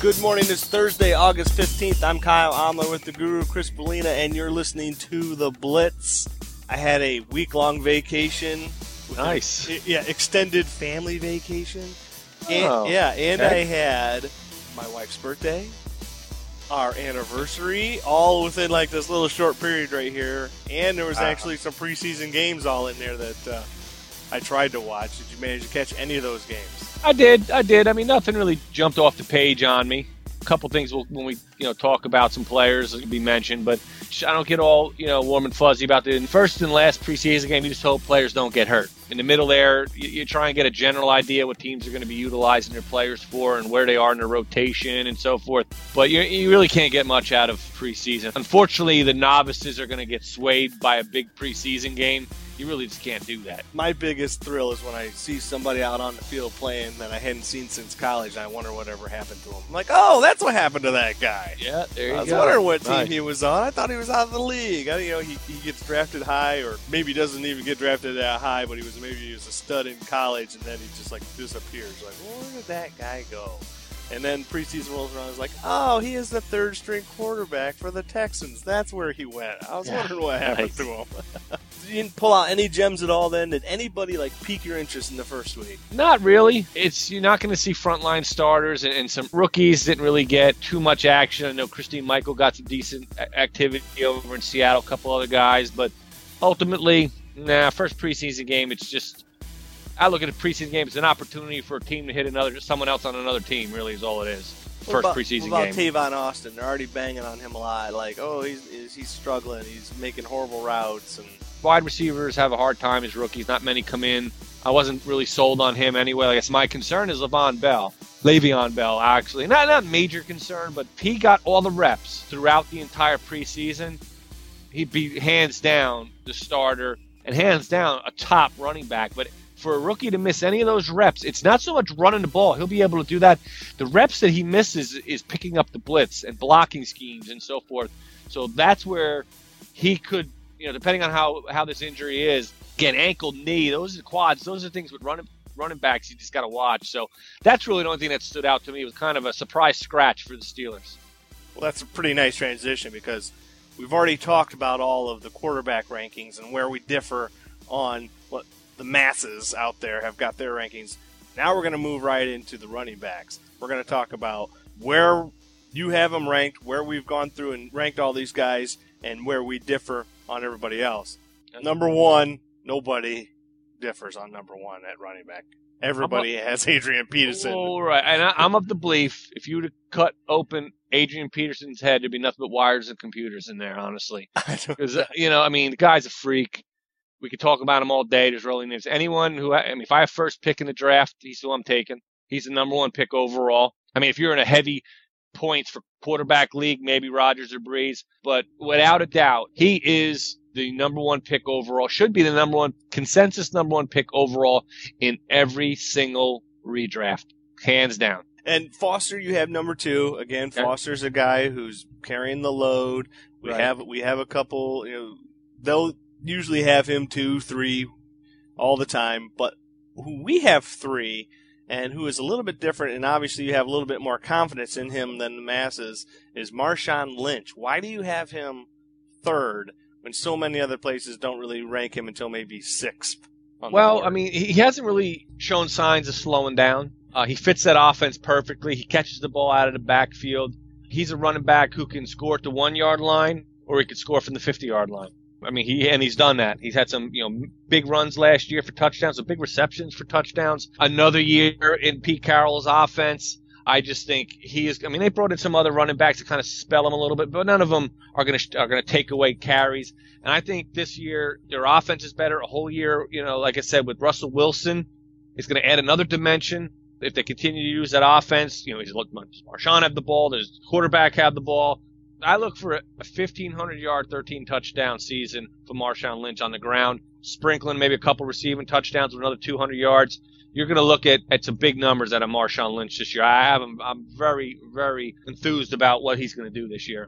Good morning. It's Thursday, August 15th. I'm Kyle Omler with the Guru, Chris Polina, and you're listening to The Blitz. I had a week-long vacation. Nice. Extended family vacation. And, Okay. I had my wife's birthday, our anniversary, all within like this little short period right here. And there was actually some preseason games all in there that I tried to watch. Did you manage to catch any of those games? I did. I mean, nothing really jumped off the page on me. A couple things when we talk about some players that can be mentioned, but I don't get all warm and fuzzy about the first and last preseason game. You just hope players don't get hurt. In the middle there, you try and get a general idea what teams are going to be utilizing their players for and where they are in their rotation and so forth. But you really can't get much out of preseason. Unfortunately, the novices are going to get swayed by a big preseason game. You really just can't do that. My biggest thrill is when I see somebody out on the field playing that I hadn't seen since college, and I wonder whatever happened to him. I'm like, oh, that's what happened to that guy. Yeah, there you go. I was wondering what team he was on. I thought he was out of the league. He gets drafted high, or maybe doesn't even get drafted that high, but he was a stud in college, and then he just disappears. Like, where did that guy go? And then preseason rolls around. I was like, oh, he is the third-string quarterback for the Texans. That's where he went. I was wondering what happened to him. You didn't pull out any gems at all then? Did anybody pique your interest in the first week? Not really. You're not going to see frontline starters, and some rookies didn't really get too much action. I know Christine Michael got some decent activity over in Seattle, a couple other guys, but ultimately, first preseason game, it's just, I look at a preseason game as an opportunity for a team to hit someone else on another team, really is all it is. Preseason what about game. Tavon Austin? They're already banging on him a lot. Like, oh, he's struggling. He's making horrible routes. And wide receivers have a hard time as rookies. Not many come in. I wasn't really sold on him anyway. I guess my concern is Le'Veon Bell, actually. Not major concern, but he got all the reps throughout the entire preseason. He'd be hands down the starter and hands down a top running back. But for a rookie to miss any of those reps, it's not so much running the ball. He'll be able to do that. The reps that he misses is picking up the blitz and blocking schemes and so forth. So that's where he could, depending on how this injury is, get ankle, knee, those are quads, those are things with running backs you just got to watch. So that's really the only thing that stood out to me. It was kind of a surprise scratch for the Steelers. Well, that's a pretty nice transition because we've already talked about all of the quarterback rankings and where we differ on what the masses out there have got their rankings. Now we're going to move right into the running backs. We're going to talk about where you have them ranked, where we've gone through and ranked all these guys, and where we differ on everybody else. Number one, nobody differs on number one at running back. Everybody has Adrian Peterson. Oh, right. And I'm of the belief if you were to cut open Adrian Peterson's head, there'd be nothing but wires and computers in there, honestly. Because, the guy's a freak. We could talk about him all day. There's really names. Anyone if I have first pick in the draft, he's who I'm taking. He's the number one pick overall. I mean, if you're in a heavy points for quarterback league, maybe Rodgers or Breeze. But without a doubt, he is the number one pick overall. Should be the consensus number one pick overall in every single redraft. Hands down. And Foster, you have number two. Again, Foster's a guy who's carrying the load. We have a couple, they'll usually have him 2, 3 all the time, but who we have 3 and who is a little bit different, and obviously you have a little bit more confidence in him than the masses, is Marshawn Lynch. Why do you have him third when so many other places don't really rank him until maybe 6th? Well, I mean, he hasn't really shown signs of slowing down. He fits that offense perfectly. He catches the ball out of the backfield. He's a running back who can score at the 1-yard line, or he could score from the 50-yard line. I mean, he's done that. He's had some, big runs last year for touchdowns, some big receptions for touchdowns. Another year in Pete Carroll's offense. I just think he is. I mean, they brought in some other running backs to kind of spell him a little bit, but none of them are going to take away carries. And I think this year their offense is better. A whole year, like I said, with Russell Wilson, it's going to add another dimension. If they continue to use that offense, does Marshawn have the ball? Does the quarterback have the ball? I look for a 1,500-yard, 13-touchdown season for Marshawn Lynch on the ground, sprinkling maybe a couple receiving touchdowns with another 200 yards. You're going to look at some big numbers out of Marshawn Lynch this year. I'm very, very enthused about what he's going to do this year.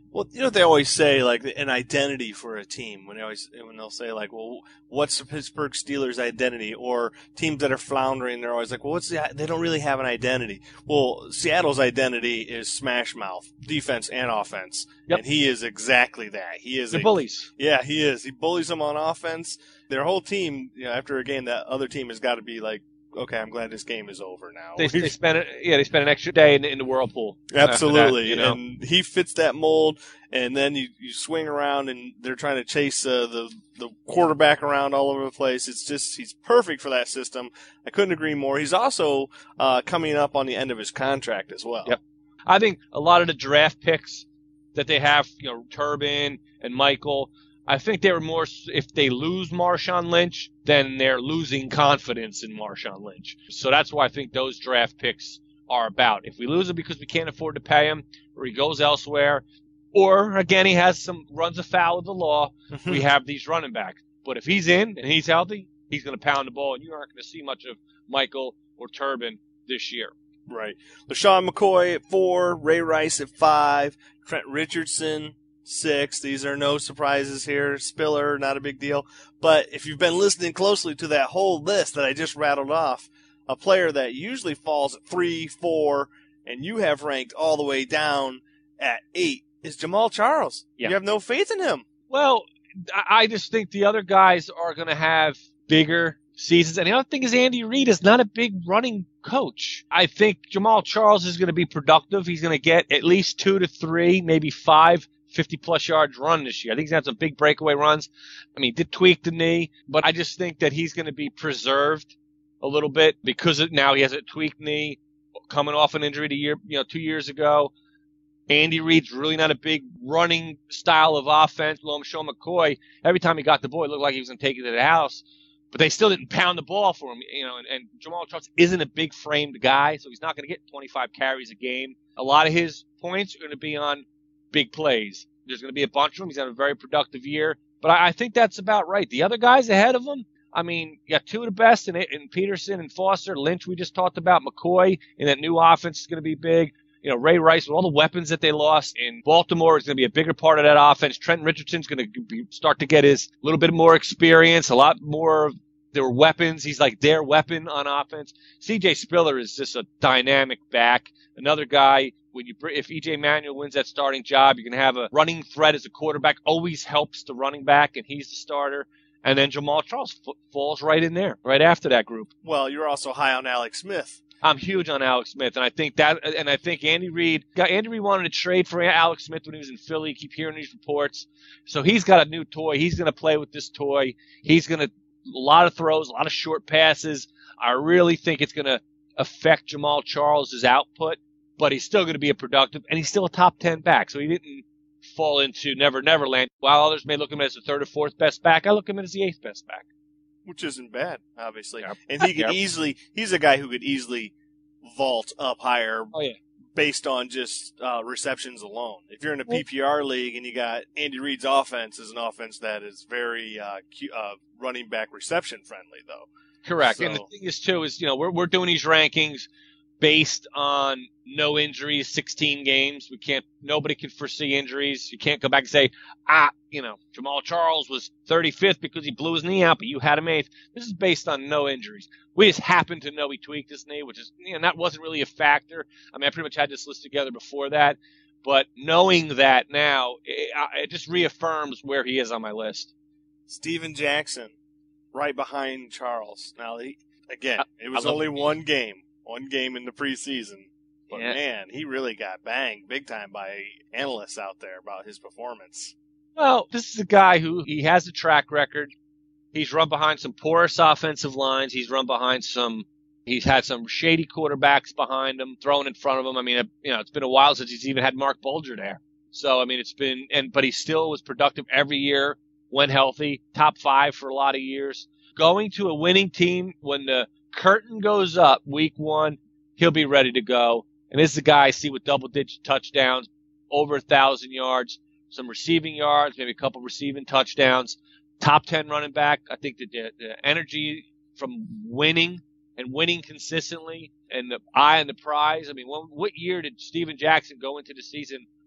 Well, you know what they always say, like an identity for a team. When they'll say, like, well, what's the Pittsburgh Steelers' identity? Or teams that are floundering, they're always like, well, they don't really have an identity. Well, Seattle's identity is smash mouth, defense and offense, and he is exactly that. He is bullies. Yeah, he is. He bullies them on offense. Their whole team, after a game, that other team has got to be like, okay, I'm glad this game is over now. They spent an extra day in the whirlpool. Absolutely, that, and he fits that mold. And then you swing around, and they're trying to chase the quarterback around all over the place. It's just he's perfect for that system. I couldn't agree more. He's also coming up on the end of his contract as well. Yep. I think a lot of the draft picks that they have, Turbin and Michael, I think they were more, if they lose Marshawn Lynch, then they're losing confidence in Marshawn Lynch. So that's why I think those draft picks are about. If we lose him because we can't afford to pay him, or he goes elsewhere, or, again, he has runs afoul of the law, we have these running backs. But if he's in and he's healthy, he's going to pound the ball, and you aren't going to see much of Michael or Turbin this year. Right. LaShawn McCoy at 4, Ray Rice at 5, Trent Richardson 6. These are no surprises here. Spiller, not a big deal. But if you've been listening closely to that whole list that I just rattled off, a player that usually falls at 3, 4, and you have ranked all the way down at 8 is Jamaal Charles. Yeah. You have no faith in him. Well, I just think the other guys are going to have bigger seasons. And the other thing is Andy Reid is not a big running coach. I think Jamaal Charles is going to be productive. He's going to get at least 2 to 3, maybe 5 50-plus yards run this year. I think he's had some big breakaway runs. I mean, he did tweak the knee, but I just think that he's going to be preserved a little bit because now he has a tweaked knee coming off an injury 2 years ago. Andy Reid's really not a big running style of offense. LaShawn McCoy, every time he got the ball, it looked like he was going to take it to the house. But they still didn't pound the ball for him, and Jamaal Charles isn't a big framed guy, so he's not going to get 25 carries a game. A lot of his points are going to be on big plays. There's going to be a bunch of them. He's had a very productive year. But I think that's about right. The other guys ahead of him, I mean, you got 2 of the best in Peterson and Foster. Lynch, we just talked about. McCoy in that new offense is going to be big. Ray Rice, with all the weapons that they lost in Baltimore, is going to be a bigger part of that offense. Trent Richardson's going to start to get his little bit more experience, a lot more of their weapons. He's like their weapon on offense. C.J. Spiller is just a dynamic back. Another guy, if E.J. Manuel wins that starting job, you can have a running threat as a quarterback. Always helps the running back, and he's the starter. And then Jamaal Charles falls right in there, right after that group. Well, you're also high on Alex Smith. I'm huge on Alex Smith, and I think Andy Reid wanted to trade for Alex Smith when he was in Philly. Keep hearing these reports. So he's got a new toy. He's going to play with this toy. He's going to a lot of throws, a lot of short passes. I really think it's going to affect Jamaal Charles' output, but he's still going to be a productive, and he's still a top 10 back. So he didn't fall into Never Land. While others may look at him as the 3rd or 4th best back, I look at him as the 8th best back. Which isn't bad, obviously. Yep. And he could he's a guy who could easily vault up higher based on just receptions alone. If you're in a PPR league and you got Andy Reid's offense is an offense that is very running back reception friendly, though. Correct. So, and the thing is, too, is, we're doing these rankings based on no injuries, 16 games. Nobody can foresee injuries. You can't go back and say, Jamaal Charles was 35th because he blew his knee out, but you had him 8th. This is based on no injuries. We just happen to know he tweaked his knee, which is, that wasn't really a factor. I mean, I pretty much had this list together before that, but knowing that now, it just reaffirms where he is on my list. Steven Jackson, right behind Charles. Now, it was only one game in the preseason. But, man, he really got banged big time by analysts out there about his performance. Well, this is a guy who he has a track record. He's run behind some porous offensive lines. He's had some shady quarterbacks behind him, thrown in front of him. I mean, it's been a while since he's even had Mark Bulger there. So, I mean, but he still was productive every year when healthy, top 5 for a lot of years. Going to a winning team when the curtain goes up week 1, he'll be ready to go. And this is a guy I see with double-digit touchdowns, over 1,000 yards, some receiving yards, maybe a couple receiving touchdowns. Top 10 running back. I think that the energy from winning and winning consistently and the eye on the prize. I mean, what year did Steven Jackson go into the season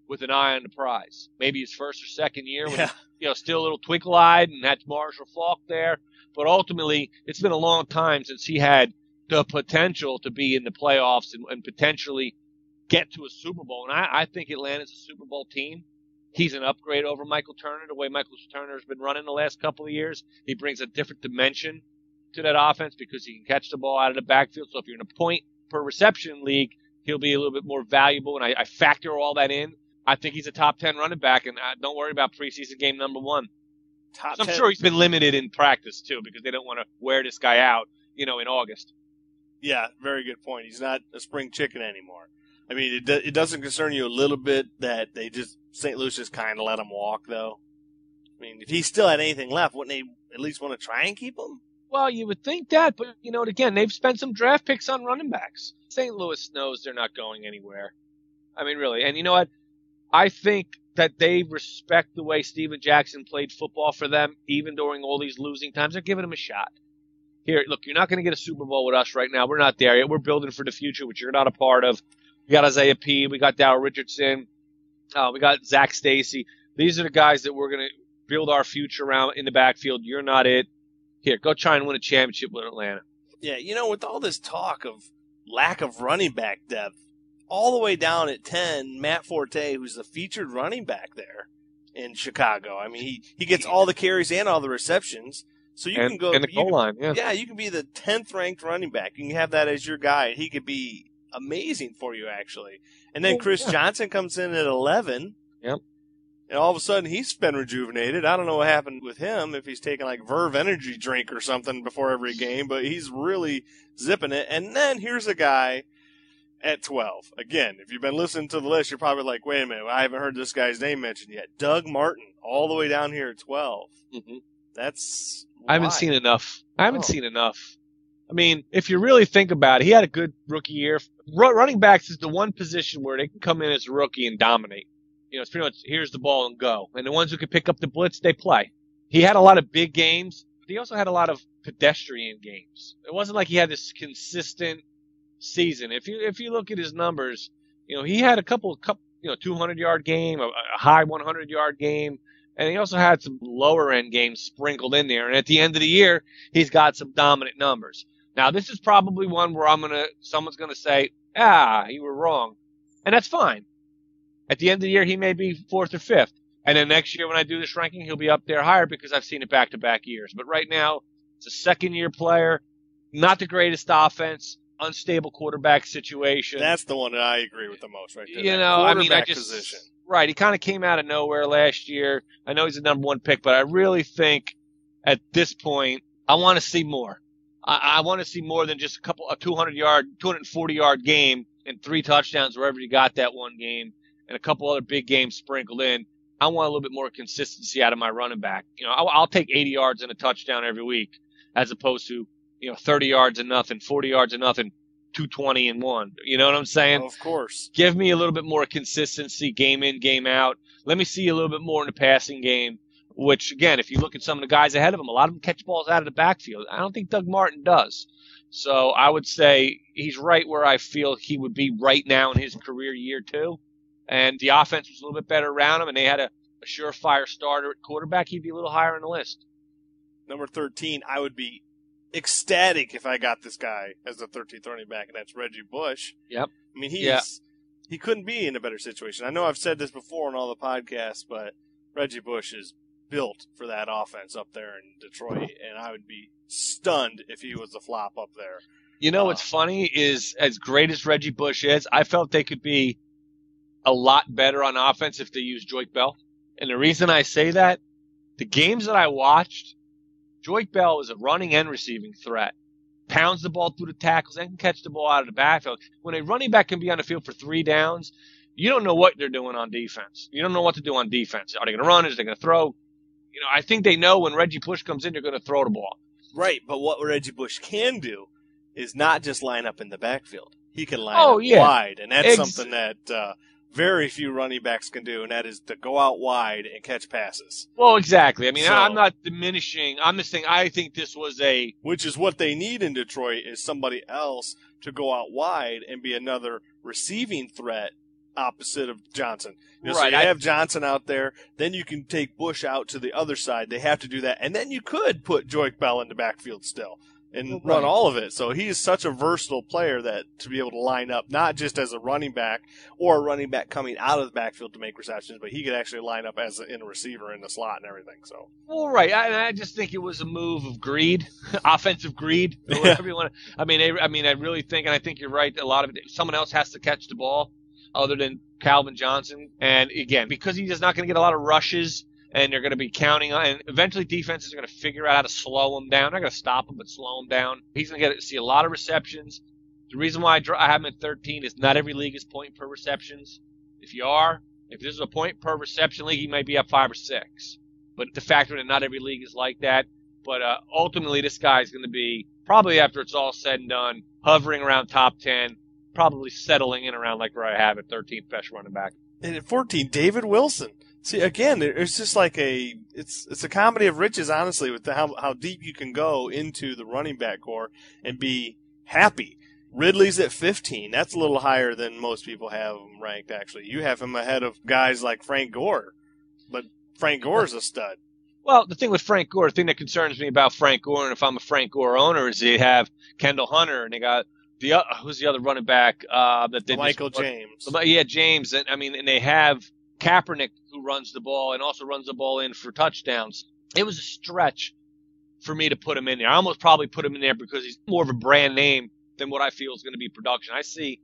with an eye on the prize. Maybe his first or second year when Yeah. he's still a little twinkle-eyed and had Marshall Faulk there. But ultimately, it's been a long time since he had the potential to be in the playoffs and potentially get to a Super Bowl. And I think Atlanta's a Super Bowl team. He's an upgrade over Michael Turner, the way Michael Turner has been running the last couple of years. He brings a different dimension to that offense because he can catch the ball out of the backfield. So if you're in a point per reception league, he'll be a little bit more valuable. And I factor all that in. I think he's a top 10 running back, and don't worry about preseason game number 1. Top I'm 10. sure he's been limited in practice, too, because they don't want to wear this guy out, in August. Yeah, very good point. He's not a spring chicken anymore. I mean, it doesn't concern you a little bit that St. Louis just kind of let him walk, though? I mean, if he still had anything left, wouldn't they at least want to try and keep him? Well, you would think that, but, again, they've spent some draft picks on running backs. St. Louis knows they're not going anywhere. I mean, really. And you know what? I think that they respect the way Steven Jackson played football for them, even during all these losing times. They're giving him a shot. Here, look, you're not going to get a Super Bowl with us right now. We're not there yet. We're building for the future, which you're not a part of. We got Isaiah P. We got Darryl Richardson. We got Zach Stacy. These are the guys that we're going to build our future around in the backfield. You're not it. Here, go try and win a championship with Atlanta. Yeah, with all this talk of lack of running back depth, all the way down at 10, Matt Forte, who's the featured running back there in Chicago. I mean, he gets all the carries and all the receptions. So you can go in the goal line, yeah. Yeah, you can be the 10th ranked running back. You can have that as your guy. He could be amazing for you, actually. And then Chris Johnson comes in at 11. Yep. And all of a sudden, he's been rejuvenated. I don't know what happened with him, if he's taking like Verve energy drink or something before every game, but he's really zipping it. And then here's a guy at 12. Again, if you've been listening to the list, you're probably like, wait a minute, I haven't heard this guy's name mentioned yet. Doug Martin, all the way down here at 12. Mm-hmm. That's I haven't seen enough. I mean, if you really think about it, he had a good rookie year. Running backs is the one position where they can come in as a rookie and dominate. It's pretty much here's the ball and go. And the ones who can pick up the blitz, they play. He had a lot of big games, but he also had a lot of pedestrian games. It wasn't like he had this consistent season. If you look at his numbers, he had a couple 200-yard game, a high 100-yard game, and he also had some lower-end games sprinkled in there. And at the end of the year, he's got some dominant numbers. Now, this is probably one where someone's gonna say, you were wrong, and that's fine. At the end of the year, he may be 4th or 5th, and then next year when I do this ranking, he'll be up there higher because I've seen it back-to-back years. But right now, it's a second-year player, not the greatest offense. Unstable quarterback situation. That's the one that I agree with the most, right there. Position. Right, he kind of came out of nowhere last year. I know he's the number 1 pick, but I really think at this point, I want to see more. I want to see more than just a 240-yard game and 3 touchdowns wherever you got that one game and a couple other big games sprinkled in. I want a little bit more consistency out of my running back. I'll take 80 yards and a touchdown every week as opposed to 30 yards and nothing, 40 yards and nothing, 220 and 1. You know what I'm saying? Of course. Give me a little bit more consistency, game in, game out. Let me see a little bit more in the passing game, which, again, if you look at some of the guys ahead of him, a lot of them catch balls out of the backfield. I don't think Doug Martin does. So I would say he's right where I feel he would be right now in his career year 2. And the offense was a little bit better around him, and they had a surefire starter at quarterback. He'd be a little higher on the list. Number 13, I would be ecstatic if I got this guy as the 13th running back, and that's Reggie Bush. Yep. I mean, he couldn't be in a better situation. I know I've said this before on all the podcasts, but Reggie Bush is built for that offense up there in Detroit, and I would be stunned if he was a flop up there. What's funny is, as great as Reggie Bush is, I felt they could be a lot better on offense if they used Joique Bell. And the reason I say that, the games that I watched, Joique Bell is a running and receiving threat. Pounds the ball through the tackles and can catch the ball out of the backfield. When a running back can be on the field for 3 downs, you don't know what they're doing on defense. You don't know what to do on defense. Are they going to run? Is they going to throw? I think they know when Reggie Bush comes in, they're going to throw the ball. Right, but what Reggie Bush can do is not just line up in the backfield. He can line up wide, and that's something that very few running backs can do, and that is to go out wide and catch passes. Well, exactly. I mean, I'm not diminishing. I'm just saying I think this was which is what they need in Detroit, is somebody else to go out wide and be another receiving threat opposite of Johnson. Right. So you have Johnson out there, then you can take Bush out to the other side. They have to do that. And then you could put Joique Bell in the backfield still and run all of it. So he is such a versatile player that to be able to line up, not just as a running back or a running back coming out of the backfield to make receptions, but he could actually line up as in a receiver in the slot and everything. So, well, right. I just think it was a move of greed, offensive greed, or whatever you want. I really think, and I think you're right. A lot of it, someone else has to catch the ball other than Calvin Johnson. And again, because he's just not going to get a lot of rushes, and they're going to be counting on, and eventually defenses are going to figure out how to slow him down. They're not going to stop him, but slow him down. He's going to see a lot of receptions. The reason why I have him at 13 is not every league is point per receptions. If this is a point per reception league, he might be up 5 or 6. But the factor that not every league is like that. But ultimately, this guy is going to be, probably after it's all said and done, hovering around top 10, probably settling in around like where I have at 13th best running back. And at 14, David Wilson. See, again, it's just like it's a comedy of riches, honestly, with how deep you can go into the running back core and be happy. Ridley's at 15. That's a little higher than most people have him ranked, actually. You have him ahead of guys like Frank Gore, but Frank Gore's a stud. Well, the thing with Frank Gore, the thing that concerns me about Frank Gore, and if I'm a Frank Gore owner, is they have Kendall Hunter, and they got who's the other running back that they Michael James. Yeah, James, and they have Kaepernick, who runs the ball and also runs the ball in for touchdowns. It was a stretch for me to put him in there. I almost probably put him in there because he's more of a brand name than what I feel is going to be production. I see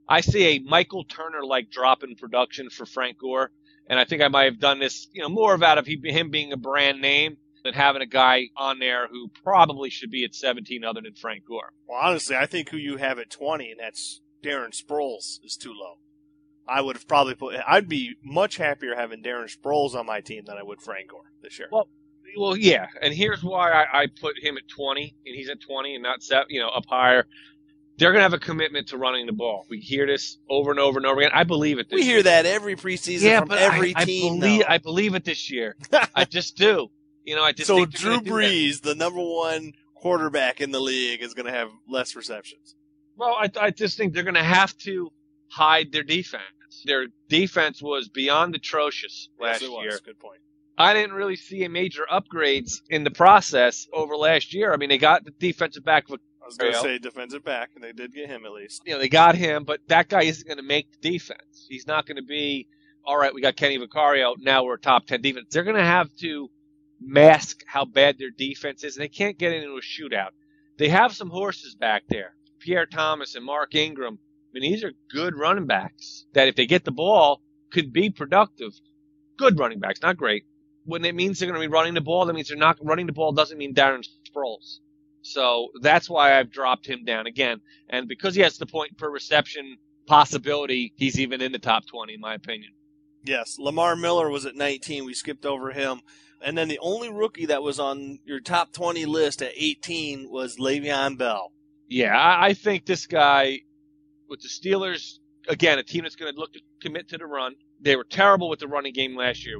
a Michael Turner-like drop in production for Frank Gore, and I think I might have done this, more out of him being a brand name than having a guy on there who probably should be at 17 other than Frank Gore. Well, honestly, I think who you have at 20, and that's Darren Sproles, is too low. I would have probably I'd be much happier having Darren Sproles on my team than I would Frank Gore this year. Well, yeah, and here's why I put him at 20, and he's at 20 and not up higher. They're going to have a commitment to running the ball. We hear this over and over and over again. I believe it this year. We hear that every preseason from every team. I believe it this year. I just do. I just so think Drew Brees, the number one quarterback in the league, is going to have less receptions. Well, I just think they're going to have to hide their defense. Their defense was beyond atrocious last year. Good point. I didn't really see a major upgrades in the process over last year. I mean, they got the defensive back. I was going to say defensive back, and they did get him at least. They got him, but that guy isn't going to make the defense. He's not going to be, all right, we got Kenny Vaccaro, now we're a top 10 defense. They're going to have to mask how bad their defense is, and they can't get into a shootout. They have some horses back there, Pierre Thomas and Mark Ingram. I mean, these are good running backs that if they get the ball could be productive. Good running backs, not great. When it means they're going to be running the ball, that means they're not running the ball doesn't mean Darren Sproles. So that's why I've dropped him down again. And because he has the point per reception possibility, he's even in the top 20, in my opinion. Yes, Lamar Miller was at 19. We skipped over him. And then the only rookie that was on your top 20 list at 18 was Le'Veon Bell. Yeah, I think this guy, with the Steelers, again, a team that's going to look to commit to the run. They were terrible with the running game last year.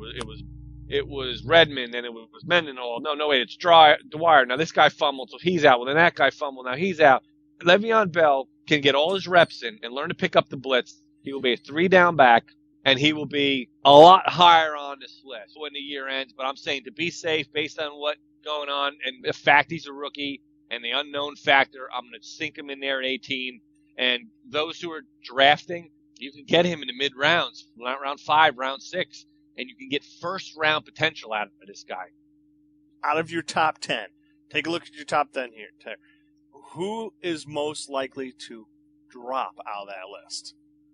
It was Redmond, and it was Mendenhall. No, wait, it's Dwyer. Now this guy fumbled, so he's out. Well, then that guy fumbled, now he's out. Le'Veon Bell can get all his reps in and learn to pick up the blitz. He will be a 3-down back, and he will be a lot higher on this list when the year ends. But I'm saying to be safe, based on what's going on, and the fact he's a rookie, and the unknown factor, I'm going to sink him in there at 18. And those who are drafting, you can get him in the mid-rounds, round 5, round 6, and you can get first-round potential out of this guy. Out of your top 10, take a look at your top 10 here. Who is most likely to drop out of that list?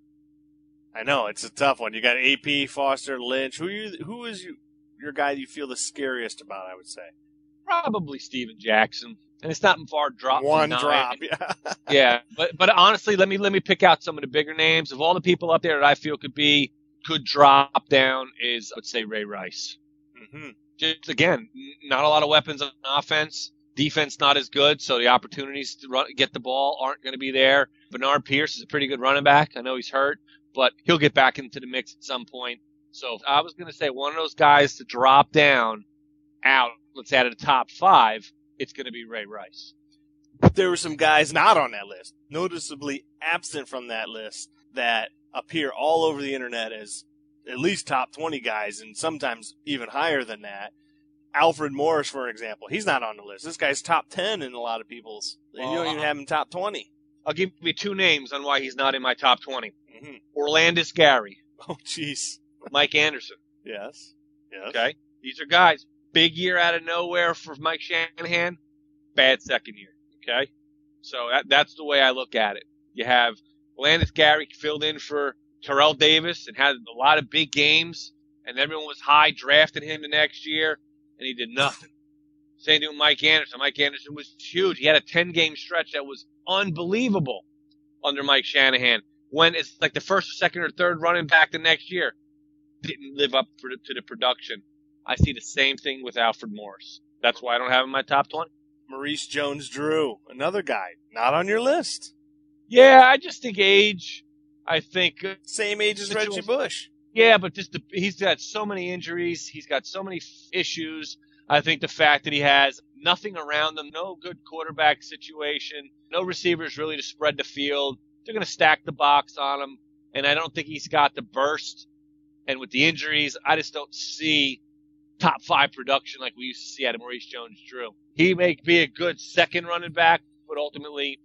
I know, it's a tough one. You got AP, Foster, Lynch. Who is your guy you feel the scariest about, I would say? Probably Steven Jackson. And it's not far drop. One drop. Yeah. But honestly, let me pick out some of the bigger names. Of all the people up there that I feel could drop down is, I would say, Ray Rice. Mm-hmm. Just, again, not a lot of weapons on offense. Defense not as good, so the opportunities to get the ball aren't going to be there. Bernard Pierce is a pretty good running back. I know he's hurt, but he'll get back into the mix at some point. So I was going to say one of those guys to drop down out, let's add it to the top 5, it's going to be Ray Rice. There were some guys not on that list, noticeably absent from that list, that appear all over the internet as at least top 20 guys, and sometimes even higher than that. Alfred Morris, for example, he's not on the list. This guy's top 10 in a lot of people's. You don't even have him top 20. I'll give you 2 names on why he's not in my top 20. Mm-hmm. Orlandis Gary. Oh, jeez. Mike Anderson. Yes. Okay. These are guys. Big year out of nowhere for Mike Shanahan. Bad second year. Okay. So that's the way I look at it. You have Orlandis Gary filled in for Terrell Davis and had a lot of big games, and everyone was high drafting him the next year, and he did nothing. Same thing with Mike Anderson. Mike Anderson was huge. He had a 10-game stretch that was unbelievable under Mike Shanahan. When it's like the first, second, or third running back the next year, didn't live up to the production. I see the same thing with Alfred Morris. That's why I don't have him in my top 20. Maurice Jones-Drew, another guy, not on your list. Yeah, I just think age. I think same age as Reggie Bush. Yeah, but he's got so many injuries. He's got so many issues. I think the fact that he has nothing around him, no good quarterback situation, no receivers really to spread the field. They're going to stack the box on him, and I don't think he's got the burst. And with the injuries, I just don't see top 5 production like we used to see out of Maurice Jones-Drew. He may be a good second running back, but ultimately,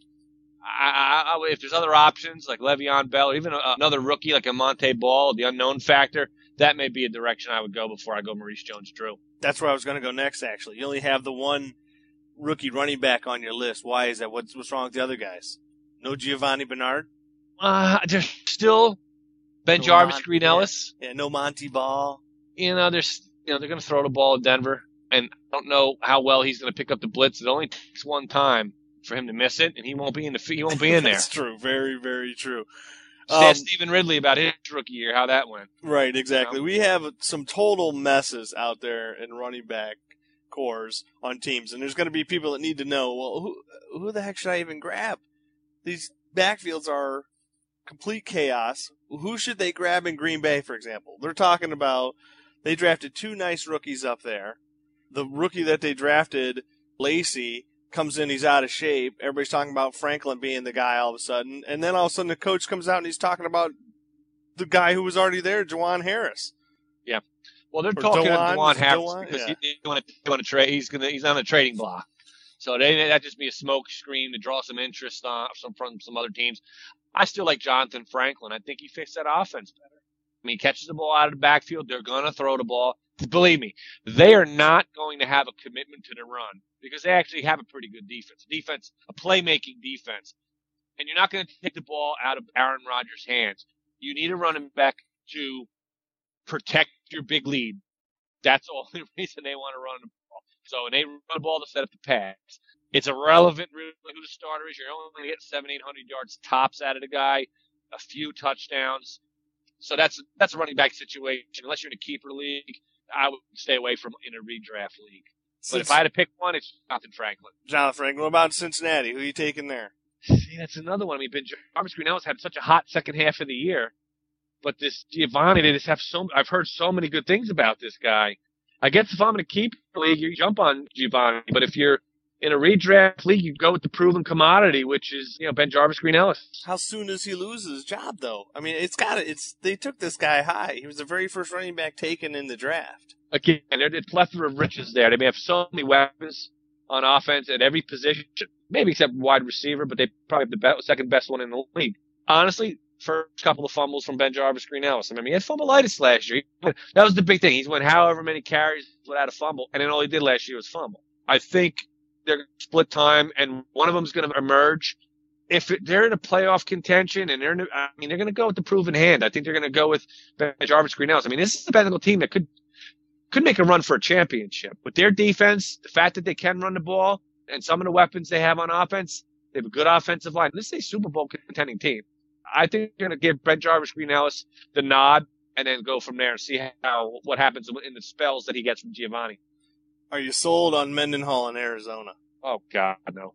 if there's other options like Le'Veon Bell or even another rookie like a Monte Ball, the unknown factor, that may be a direction I would go before I go Maurice Jones-Drew. That's where I was going to go next, actually. You only have the one rookie running back on your list. Why is that? What's wrong with the other guys? No Giovanni Bernard? There's still Ben Jarvis, Green Ellis. Yeah, no Monty Ball. They're going to throw the ball at Denver, and I don't know how well he's going to pick up the blitz. It only takes one time for him to miss it, and he won't be in there. That's true. Very, very true. Ask Stephen Ridley about his rookie year, how that went. Right, exactly. We have some total messes out there in running back cores on teams, and there's going to be people that need to know, well, who the heck should I even grab? These backfields are complete chaos. Who should they grab in Green Bay, for example? They're talking about they drafted 2 nice rookies up there. The rookie that they drafted, Lacey, comes in, he's out of shape. Everybody's talking about Franklin being the guy all of a sudden. And then all of a sudden the coach comes out and he's talking about the guy who was already there, Juwan Harris. Yeah. Well, they're talking about Juwan Harris because he want to trade. He's on a trading block. So that just be a smoke screen to draw some interest from some other teams. I still like Jonathan Franklin. I think he fixed that offense better. I mean, he catches the ball out of the backfield. They're going to throw the ball. Believe me, they are not going to have a commitment to the run because they actually have a pretty good defense, a playmaking defense. And you're not going to take the ball out of Aaron Rodgers' hands. You need a running back to protect your big lead. That's the only reason they want to run the ball. So when they run the ball to set up the pass, it's irrelevant really who the starter is. You're only going to get 700-800 yards tops out of the guy, a few touchdowns. So that's a running back situation. Unless you're in a keeper league, I would stay away from in a redraft league. But if I had to pick one, it's Jonathan Franklin. Jonathan Franklin. What about Cincinnati? Who are you taking there? See, that's another one. I mean, Ben Jarvis Green Ellis had such a hot second half of the year. But this Giovanni, they just have I've heard so many good things about this guy. I guess if I'm in a keeper league, you jump on Giovanni. But if you're in a redraft league, you go with the proven commodity, which is, Ben Jarvis Green Ellis. How soon does he lose his job, though? I mean, they took this guy high. He was the very first running back taken in the draft. Again, there's a plethora of riches there. They may have so many weapons on offense at every position, maybe except wide receiver, but they probably have the second best one in the league. Honestly, first couple of fumbles from Ben Jarvis Green Ellis. I mean, he had fumbleitis last year. That was the big thing. He went however many carries without a fumble, and then all he did last year was fumble. I think they're going to split time, and one of them is going to emerge. If they're in a playoff contention, and they're going to go with the proven hand. I think they're going to go with Ben Jarvis Green Ellis. I mean, this is a Bengal team that could make a run for a championship. With their defense, the fact that they can run the ball, and some of the weapons they have on offense, they have a good offensive line. This is a Super Bowl contending team. I think they're going to give Ben Jarvis Green Ellis the nod, and then go from there and see what happens in the spells that he gets from Giovanni. Are you sold on Mendenhall in Arizona? Oh, God, no.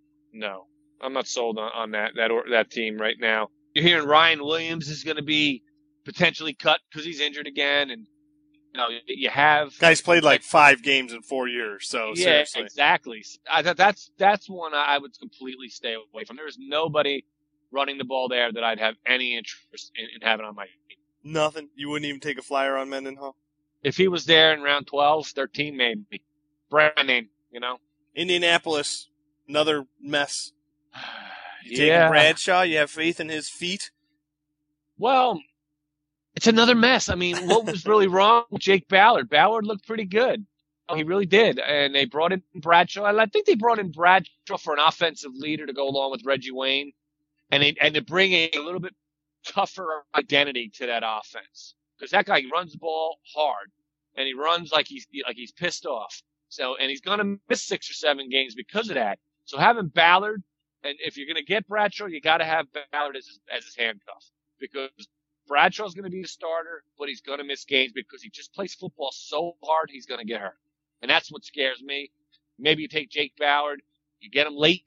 No. I'm not sold on that team right now. You're hearing Ryan Williams is going to be potentially cut because he's injured again, and you have guys played like 5 games in 4 years. So yeah, seriously. Exactly. That's one I would completely stay away from. There's nobody running the ball there that I'd have any interest in having on my team. Nothing? You wouldn't even take a flyer on Mendenhall? If he was there in round 12, 13, maybe. Brand name, you know? Indianapolis, another mess. You Yeah. taking Bradshaw? You have faith in his feet? Well, it's another mess. I mean, what was really wrong with Jake Ballard? Ballard looked pretty good. He really did. And they brought in Bradshaw. And I think they brought in Bradshaw for an offensive leader to go along with Reggie Wayne and to bring a little bit tougher identity to that offense. Because that guy runs the ball hard, and he runs like he's pissed off. So, and he's going to miss 6 or 7 games because of that. So having Ballard, and if you're going to get Bradshaw, you got to have Ballard as his handcuff, because Bradshaw's going to be the starter, but he's going to miss games because he just plays football so hard he's going to get hurt. And that's what scares me. Maybe you take Jake Ballard, you get him late,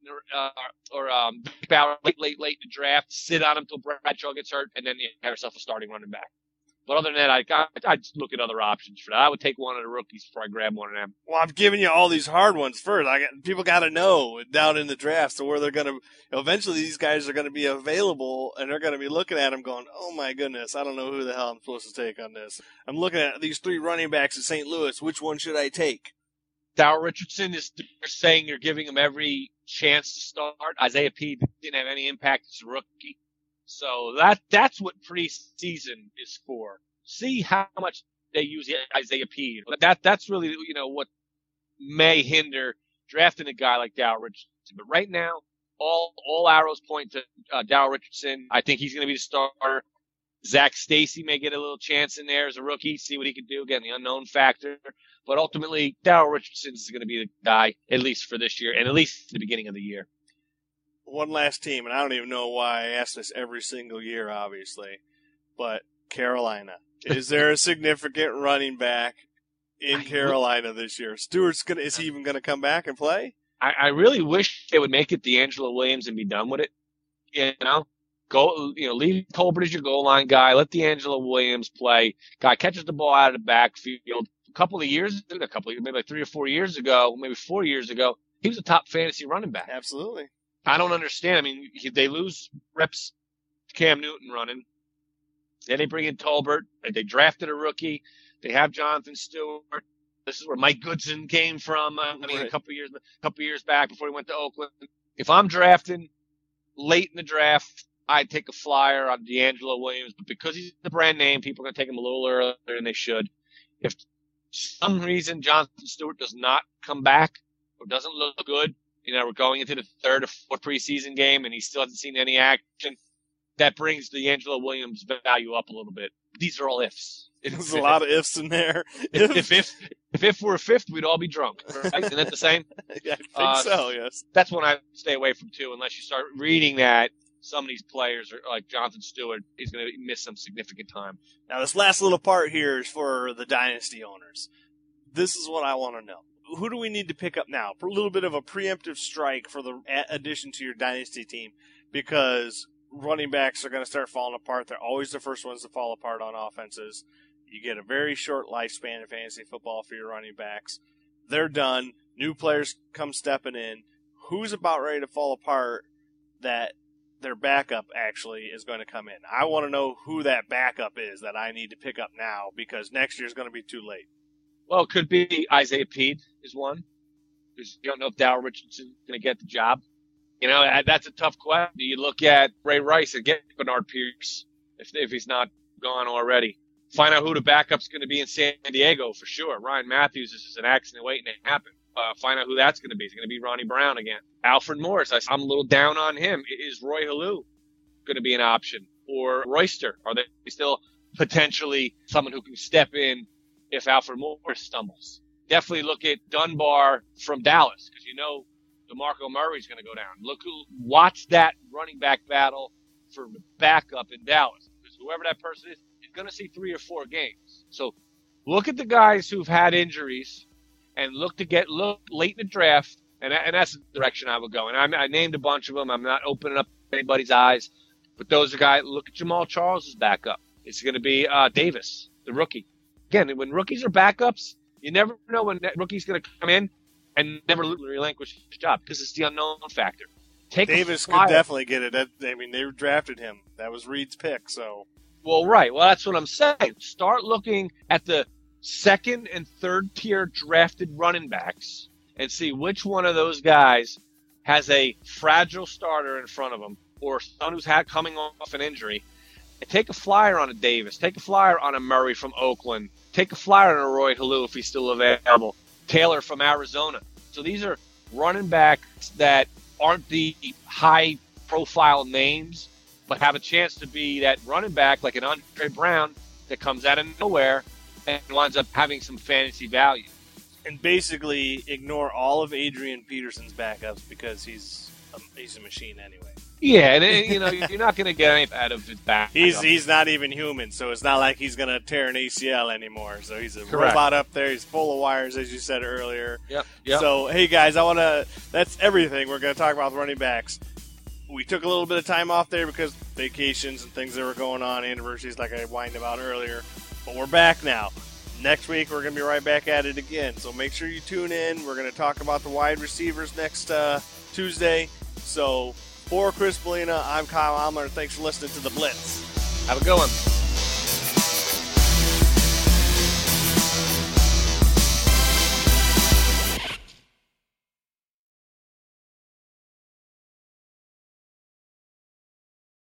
or Ballard late in the draft, sit on him until Bradshaw gets hurt, and then you have yourself a starting running back. But other than that, I'd look at other options for that. I would take one of the rookies before I grab one of them. Well, I'm giving you all these hard ones first. People got to know down in the draft, so where they're going to eventually these guys are going to be available, and they're going to be looking at them going, "Oh my goodness, I don't know who the hell I'm supposed to take on this." I'm looking at these 3 running backs at St. Louis. Which one should I take? Darryl Richardson is saying you're giving him every chance to start. Isaiah P didn't have any impact as a rookie. So that's what preseason is for. See how much they use Isaiah P. That's really, what may hinder drafting a guy like Darryl Richardson. But right now, all arrows point to Darryl Richardson. I think he's going to be the starter. Zach Stacy may get a little chance in there as a rookie, see what he can do, again, the unknown factor. But ultimately, Darryl Richardson is going to be the guy, at least for this year, and at least the beginning of the year. One last team, and I don't even know why I ask this every single year, obviously, but Carolina. Is there a significant running back in Carolina this year? Is he even going to come back and play? I really wish they would make it D'Angelo Williams and be done with it. Leave Tolbert as your goal line guy. Let D'Angelo Williams play. Guy catches the ball out of the backfield. Maybe like 3 or 4 years ago, maybe 4 years ago, he was a top fantasy running back. Absolutely. I don't understand. I mean, they lose reps to Cam Newton running. Then they bring in Tolbert. They drafted a rookie. They have Jonathan Stewart. This is where Mike Goodson came from. A couple years back before he went to Oakland. If I'm drafting late in the draft, I'd take a flyer on D'Angelo Williams. But because he's the brand name, people are going to take him a little earlier than they should. If for some reason Jonathan Stewart does not come back or doesn't look good, we're going into the 3rd or 4th preseason game and he still hasn't seen any action, that brings D'Angelo Williams' value up a little bit. These are all ifs. There's a lot of ifs in there. If we're 5th, we'd all be drunk. Right? Isn't that the same? Yeah, I think so, yes. That's one I stay away from, too, unless you start reading that some of these players, are like Jonathan Stewart, is going to miss some significant time. Now, this last little part here is for the dynasty owners. This is what I want to know. Who do we need to pick up now? For a little bit of a preemptive strike for the addition to your dynasty team, because running backs are going to start falling apart. They're always the first ones to fall apart on offenses. You get a very short lifespan in fantasy football for your running backs. They're done. New players come stepping in. Who's about ready to fall apart that their backup actually is going to come in? I want to know who that backup is that I need to pick up now, because next year is going to be too late. Well, it could be Isaiah Peed is one, because you don't know if Darryl Richardson's going to get the job. That's a tough question. You look at Ray Rice and get Bernard Pierce if he's not gone already. Find out who the backup's going to be in San Diego for sure. Ryan Matthews is just an accident waiting to happen. Find out who that's going to be. It's going to be Ronnie Brown again. Alfred Morris, I'm a little down on him. Is Roy Halou going to be an option? Or Royster? Are they still potentially someone who can step in if Alfred Morris stumbles? Definitely look at Dunbar from Dallas, because DeMarco Murray's going to go down. Watch that running back battle for backup in Dallas, because whoever that person is going to see 3 or 4 games. So look at the guys who've had injuries and look late in the draft, and that's the direction I would go. And I named a bunch of them. I'm not opening up anybody's eyes, but those are guys. Look at Jamal Charles' backup. It's going to be Davis, the rookie. Again, when rookies are backups, you never know when that rookie's going to come in and never relinquish his job, because it's the unknown factor. Davis could definitely get it. I mean, they drafted him. That was Reed's pick, so. Well, right. Well, that's what I'm saying. Start looking at the second and third tier drafted running backs and see which one of those guys has a fragile starter in front of him or someone who's coming off an injury. And take a flyer on a Davis. Take a flyer on a Murray from Oakland. Take a flyer on a Roy Halou if he's still available. Taylor from Arizona. So these are running backs that aren't the high-profile names, but have a chance to be that running back like an Andre Brown that comes out of nowhere and winds up having some fantasy value. And basically ignore all of Adrian Peterson's backups because he's a machine anyway. Yeah, and you're not going to get anything out of his back. He's not even human, so it's not like he's going to tear an ACL anymore. So he's a robot up there. He's full of wires, as you said earlier. Yep. So, hey, guys, that's everything we're going to talk about with running backs. We took a little bit of time off there because vacations and things that were going on, anniversaries like I whined about earlier. But we're back now. Next week, we're going to be right back at it again. So make sure you tune in. We're going to talk about the wide receivers next Tuesday. So for Chris Molina, I'm Kyle Almer. Thanks for listening to The Blitz. Have a good one.